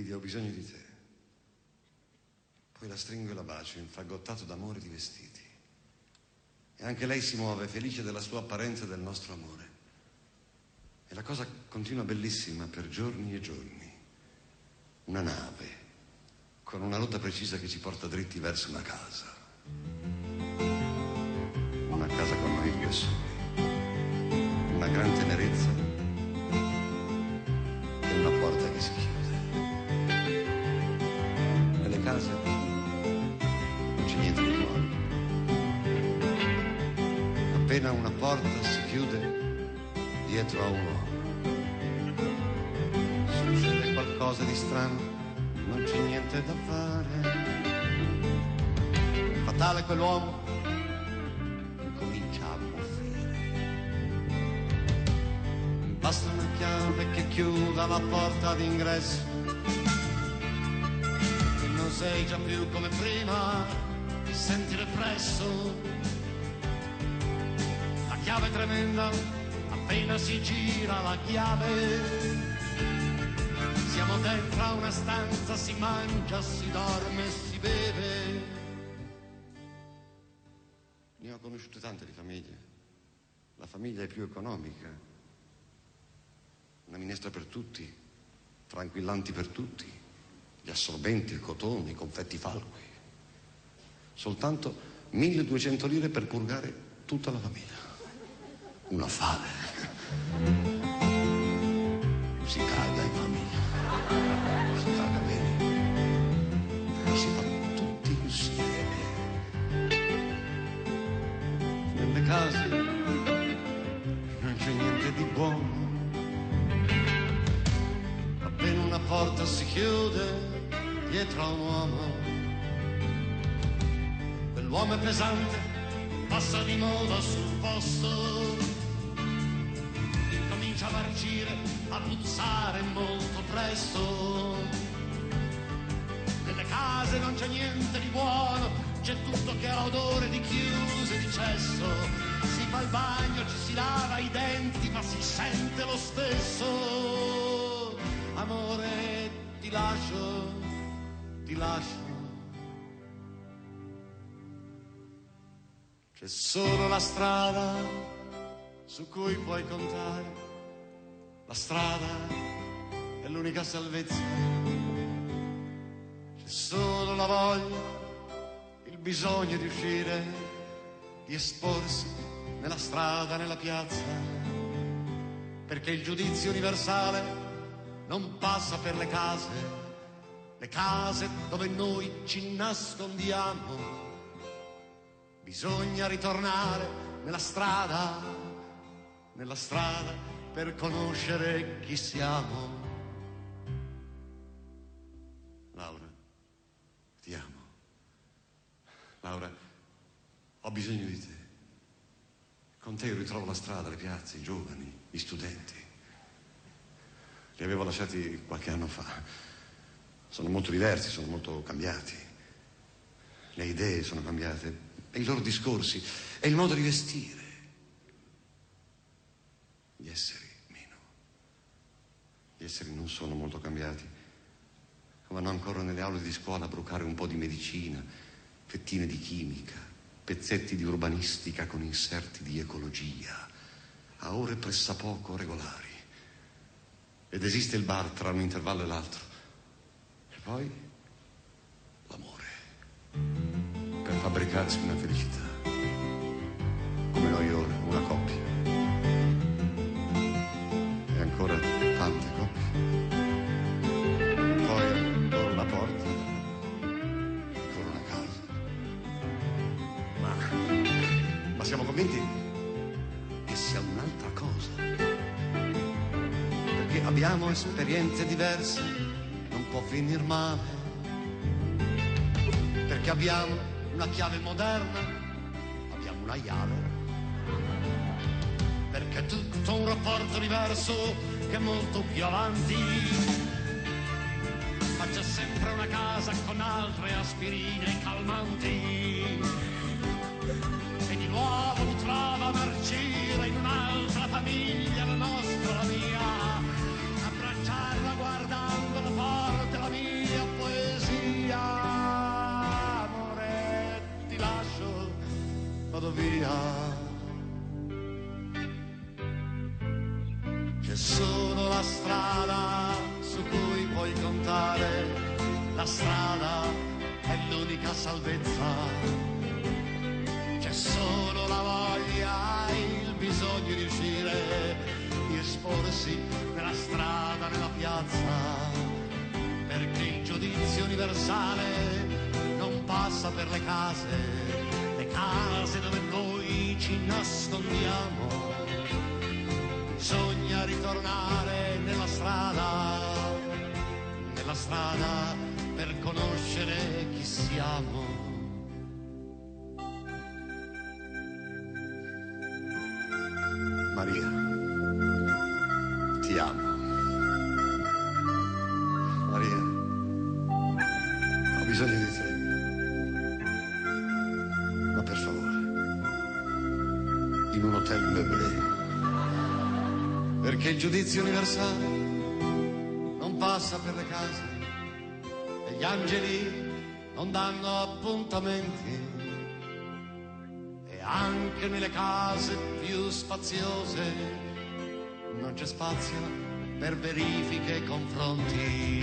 Lidia, ho bisogno di te. Poi la stringo e la bacio, infagottato d'amore di vestiti. E anche lei si muove, felice della sua apparenza e del nostro amore. E la cosa continua bellissima per giorni e giorni. Una nave, con una rotta precisa che ci porta dritti verso una casa. Una casa con noi due soli. Una gran tenerezza e una porta che si chiude. Nelle case non c'è niente di nuovo. Appena una porta si chiude dietro a un uomo, succede qualcosa di strano, non c'è niente da fare. Fatale quell'uomo incomincia a muffire. Basta una chiave che chiuda la porta d'ingresso e non sei già più come prima, ti senti represso. La chiave tremenda, appena si gira la chiave. Siamo dentro a una stanza, si mangia, si dorme, si beve. Ne ho conosciute tante di famiglie. La famiglia è più economica. Una minestra per tutti, tranquillanti per tutti, gli assorbenti, il cotone, i confetti falqui. Soltanto 1200 lire per purgare tutta la famiglia. Una fame. Si caga in famiglia. Si caga bene. Si fa tutti insieme. Nelle case non c'è niente di buono. Appena una porta si chiude dietro a un uomo, quell'uomo è pesante, passa di moda sul posto. Comincia a marcire, a puzzare molto presto. Nelle case non c'è niente di buono, c'è tutto che ha odore di chiuse e di cesso. Si fa il bagno, ci si lava i denti, ma si sente lo stesso. Amore, ti lascio, ti lascio. C'è solo la strada su cui puoi contare. La strada è l'unica salvezza. C'è solo la voglia, il bisogno di uscire, di esporsi nella strada, nella piazza, perché il giudizio universale non passa per le case dove noi ci nascondiamo. Bisogna ritornare nella strada per conoscere chi siamo. Laura, ti amo. Laura, ho bisogno di te. Con te io ritrovo la strada, le piazze, i giovani, gli studenti. Li avevo lasciati qualche anno fa. Sono molto diversi, sono molto cambiati. Le idee sono cambiate, e i loro discorsi, e il modo di vestire. Gli esseri meno. Gli esseri non sono molto cambiati. Vanno ancora nelle aule di scuola a brucare un po' di medicina, fettine di chimica, pezzetti di urbanistica con inserti di ecologia, a ore pressappoco regolari. Ed esiste il bar tra un intervallo e l'altro. E poi l'amore, per fabbricarsi una felicità, come noi ora, una coppia. E ancora tante coppie. Poi ancora una porta, ancora una casa. Ma siamo convinti che sia un'altra cosa. Perché abbiamo esperienze diverse, non può finir male. Perché abbiamo una chiave moderna, abbiamo una chiave. Perché è tutto un rapporto diverso che è molto più avanti. Ma c'è sempre una casa con altre aspirine e calmanti. E di nuovo mi trova a marcire in un'altra famiglia, la nostra, la mia. Abbracciarla guardando la porta, la mia. universale, la strada è l'unica salvezza. C'è solo la voglia, il bisogno di uscire, di esporsi nella strada, nella piazza, perché il giudizio universale non passa per le case dove noi ci nascondiamo. Bisogna ritornare nella strada per conoscere chi siamo. Maria, ti amo. Maria, ho bisogno di te. Ma per favore, in un hotel meublé. Perché il giudizio universale non passa per le case e gli angeli non danno appuntamenti, e anche nelle case più spaziose non c'è spazio per verifiche e confronti.